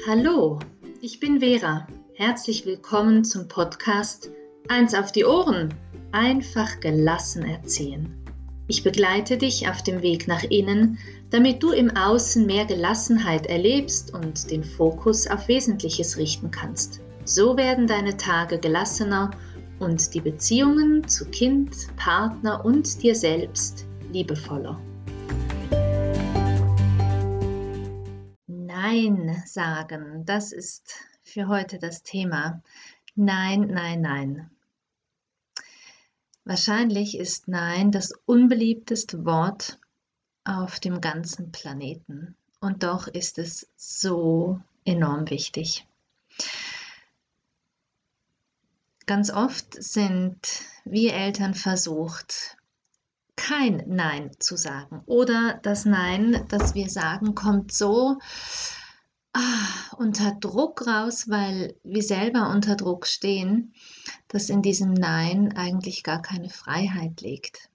Hallo, ich bin Vera. Herzlich willkommen zum Podcast Eins auf die Ohren. Einfach gelassen erzählen. Ich begleite dich auf dem Weg nach innen, damit du im Außen mehr Gelassenheit erlebst und den Fokus auf Wesentliches richten kannst. So werden deine Tage gelassener und die Beziehungen zu Kind, Partner und dir selbst liebevoller. Nein sagen, das ist für heute das Thema. Nein, nein, nein. Wahrscheinlich ist Nein das unbeliebteste Wort auf dem ganzen Planeten. Und doch ist es so enorm wichtig. Ganz oft sind wir Eltern versucht, kein Nein zu sagen. Oder das Nein, das wir sagen, kommt so unter Druck raus, weil wir selber unter Druck stehen, dass in diesem Nein eigentlich gar keine Freiheit liegt.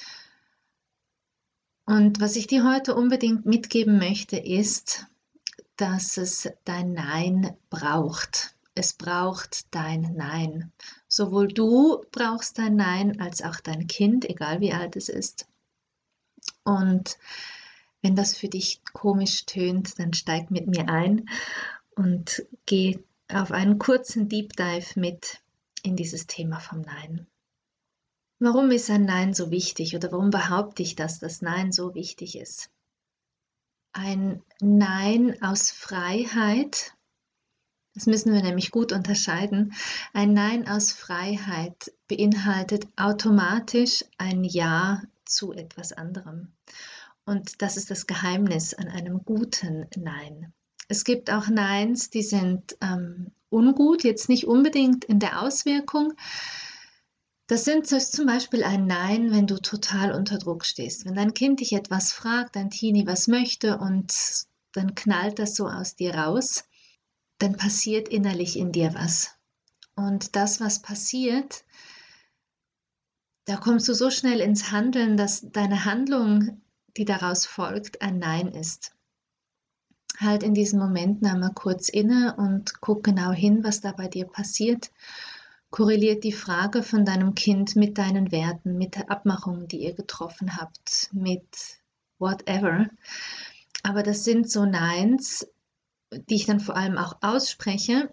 Und was ich dir heute unbedingt mitgeben möchte, ist, dass es dein Nein braucht. Es braucht dein Nein. Sowohl du brauchst dein Nein, als auch dein Kind, egal wie alt es ist. Und wenn das für dich komisch tönt, dann steig mit mir ein und geh auf einen kurzen Deep Dive mit in dieses Thema vom Nein. Warum ist ein Nein so wichtig oder warum behaupte ich, dass das Nein so wichtig ist? Ein Nein aus Freiheit, das müssen wir nämlich gut unterscheiden, ein Nein aus Freiheit beinhaltet automatisch ein Ja zu etwas anderem. Und das ist das Geheimnis an einem guten Nein. Es gibt auch Neins, die sind ungut, jetzt nicht unbedingt in der Auswirkung. Das sind zum Beispiel ein Nein, wenn du total unter Druck stehst. Wenn dein Kind dich etwas fragt, dein Teenie was möchte und dann knallt das so aus dir raus, dann passiert innerlich in dir was. Und das, was passiert, da kommst du so schnell ins Handeln, dass deine Handlung, die daraus folgt, ein Nein ist. Halt in diesen Momenten einmal kurz inne und guck genau hin, was da bei dir passiert. Korreliert die Frage von deinem Kind mit deinen Werten, mit der Abmachung, die ihr getroffen habt, mit whatever. Aber das sind so Neins, die ich dann vor allem auch ausspreche,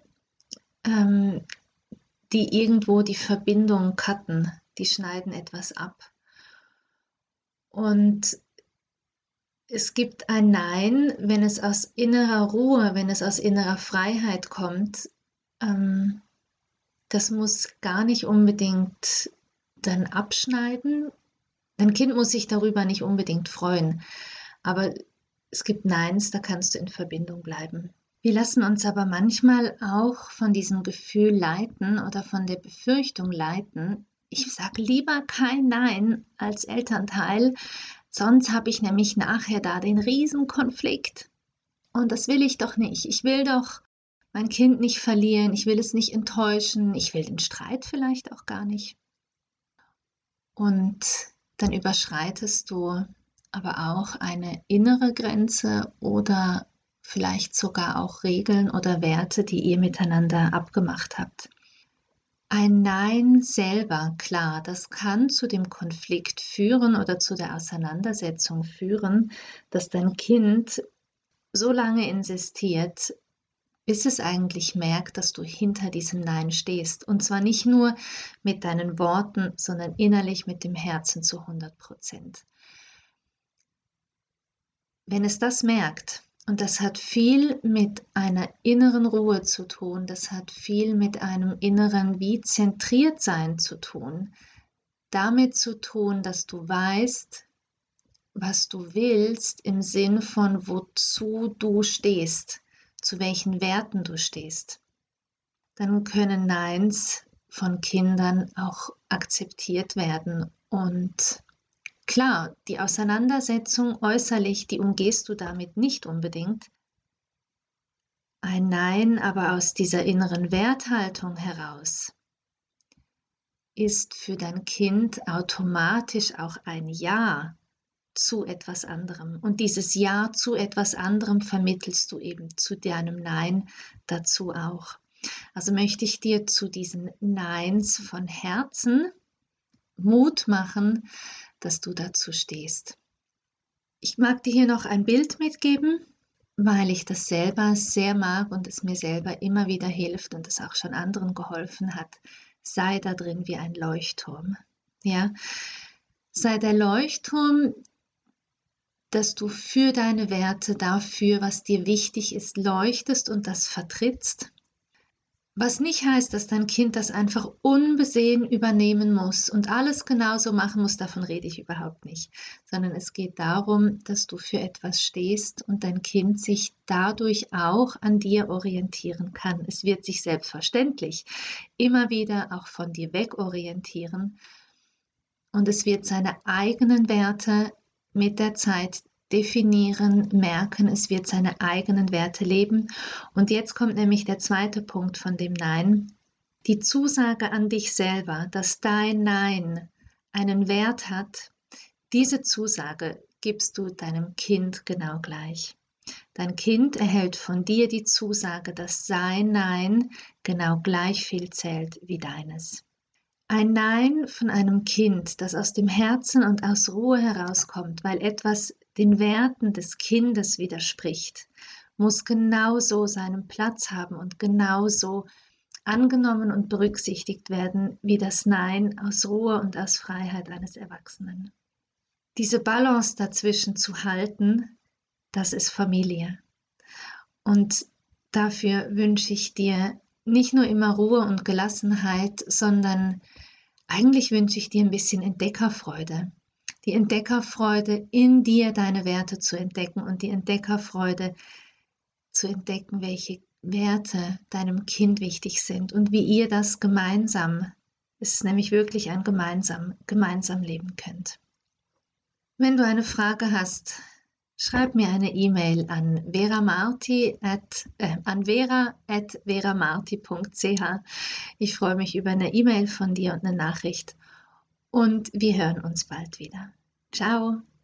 die irgendwo die Verbindung cutten, die schneiden etwas ab. Und es gibt ein Nein, wenn es aus innerer Ruhe, wenn es aus innerer Freiheit kommt. Das muss gar nicht unbedingt dann abschneiden. Dein Kind muss sich darüber nicht unbedingt freuen. Aber es gibt Neins, da kannst du in Verbindung bleiben. Wir lassen uns aber manchmal auch von diesem Gefühl leiten oder von der Befürchtung leiten. Ich sage lieber kein Nein als Elternteil, sonst habe ich nämlich nachher da den Riesenkonflikt. Und das will ich doch nicht. Ich will doch mein Kind nicht verlieren, ich will es nicht enttäuschen, ich will den Streit vielleicht auch gar nicht. Und dann überschreitest du aber auch eine innere Grenze oder vielleicht sogar auch Regeln oder Werte, die ihr miteinander abgemacht habt. Ein Nein selber, klar, das kann zu dem Konflikt führen oder zu der Auseinandersetzung führen, dass dein Kind so lange insistiert, bis es eigentlich merkt, dass du hinter diesem Nein stehst. Und zwar nicht nur mit deinen Worten, sondern innerlich mit dem Herzen zu 100%. Wenn es das merkt, und das hat viel mit einer inneren Ruhe zu tun, das hat viel mit einem inneren wie zentriert sein zu tun, damit zu tun, dass du weißt, was du willst im Sinn von wozu du stehst, zu welchen Werten du stehst. Dann können Neins von Kindern auch akzeptiert werden. Und klar, die Auseinandersetzung äußerlich, die umgehst du damit nicht unbedingt. Ein Nein aber aus dieser inneren Werthaltung heraus ist für dein Kind automatisch auch ein Ja zu etwas anderem. Und dieses Ja zu etwas anderem vermittelst du eben zu deinem Nein dazu auch. Also möchte ich dir zu diesen Neins von Herzen Mut machen, dass du dazu stehst. Ich mag dir hier noch ein Bild mitgeben, weil ich das selber sehr mag und es mir selber immer wieder hilft und es auch schon anderen geholfen hat. Sei da drin wie ein Leuchtturm. Ja? Sei der Leuchtturm, dass du für deine Werte, dafür, was dir wichtig ist, leuchtest und das vertrittst. Was nicht heißt, dass dein Kind das einfach unbesehen übernehmen muss und alles genauso machen muss, davon rede ich überhaupt nicht, sondern es geht darum, dass du für etwas stehst und dein Kind sich dadurch auch an dir orientieren kann. Es wird sich selbstverständlich immer wieder auch von dir wegorientieren und es wird seine eigenen Werte mit der Zeit definieren, merken, es wird seine eigenen Werte leben. Und jetzt kommt nämlich der zweite Punkt von dem Nein. Die Zusage an dich selber, dass dein Nein einen Wert hat, diese Zusage gibst du deinem Kind genau gleich. Dein Kind erhält von dir die Zusage, dass sein Nein genau gleich viel zählt wie deines. Ein Nein von einem Kind, das aus dem Herzen und aus Ruhe herauskommt, weil etwas den Werten des Kindes widerspricht, muss genauso seinen Platz haben und genauso angenommen und berücksichtigt werden wie das Nein aus Ruhe und aus Freiheit eines Erwachsenen. Diese Balance dazwischen zu halten, das ist Familie. Und dafür wünsche ich dir nicht nur immer Ruhe und Gelassenheit, sondern eigentlich wünsche ich dir ein bisschen Entdeckerfreude. Die Entdeckerfreude, in dir deine Werte zu entdecken und die Entdeckerfreude zu entdecken, welche Werte deinem Kind wichtig sind und wie ihr das gemeinsam, es ist nämlich wirklich ein gemeinsam leben könnt. Wenn du eine Frage hast, schreib mir eine E-Mail an vera@veramarti.ch. Ich freue mich über eine E-Mail von dir und eine Nachricht und wir hören uns bald wieder. Ciao!